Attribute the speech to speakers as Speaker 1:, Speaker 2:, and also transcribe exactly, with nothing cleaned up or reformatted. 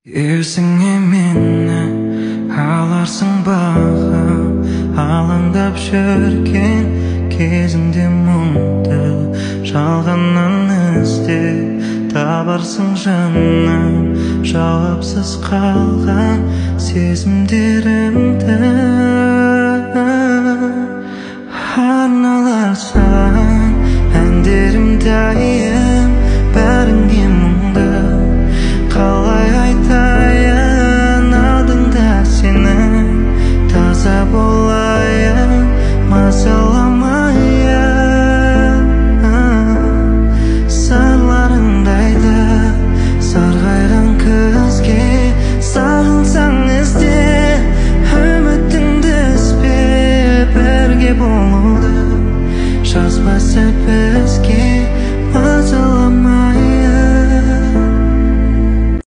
Speaker 1: Есіңе мені аларсың баға, алаңдап жүрген кезімде мұңды жалғаннан іздеп табарсың жаным, жауапсыз қалған сезімдерімді.